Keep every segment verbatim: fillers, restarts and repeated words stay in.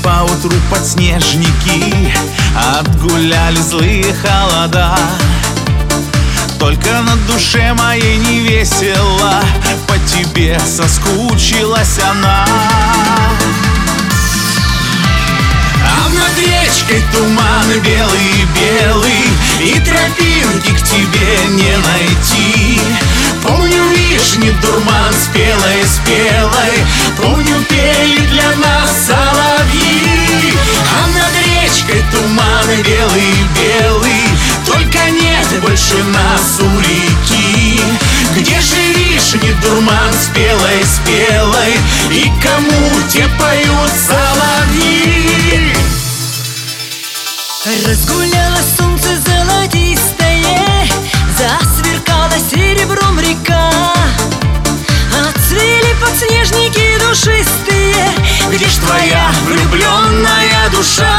поутру подснежники отгуляли злые холода. Только на душе моей не весело, по тебе соскучилась она. А над речкой туман белый-белый, и тропинки к тебе не найти. Помню вишни дурман спелой-спелой, помню пели для нас соловьи. А над речкой туман белый-белый, только нет больше нас у реки. Где же вишни дурман спелой-спелой, и кому те поют соловьи? Разгулялось солнце золотистое, засверкала серебром река. Отцвели подснежники душистые, где ж твоя влюбленная душа?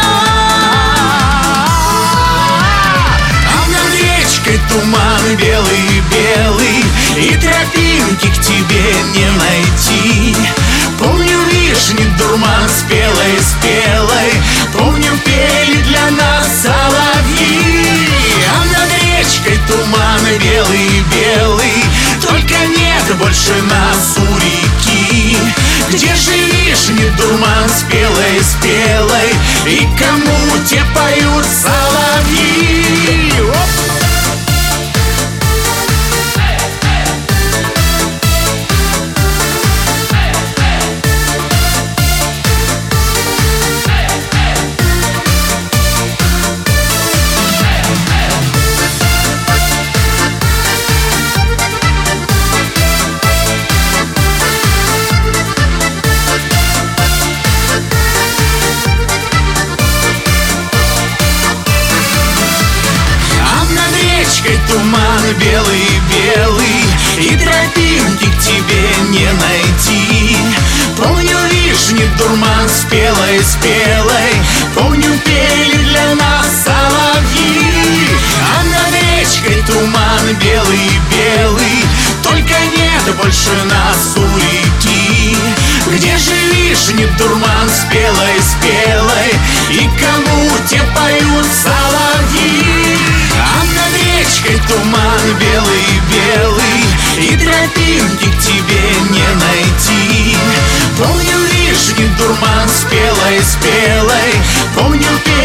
А над речкой туман белый-белый, и тропинки к тебе не найти. Помню вишни дурман спелой-спелой, помню пели для нас соловьи. А над речкой туман белый-белый, только нет больше нас у реки. Где же вишни дурман спелой-спелой, и кому те поют соловьи? Туман белый-белый, и тропинки к тебе не найти. Помню вишни дурман спелой-спелой, помню пели для нас соловьи. А над речкой туман белый-белый, только нет больше нас у реки. Где же вишни дурман спелой-спелой, и кому те поют соловьи? А над речкой туман белый-белый, и тропинки к тебе не найти. Помню вишни дурман спелой-спелой, помню песни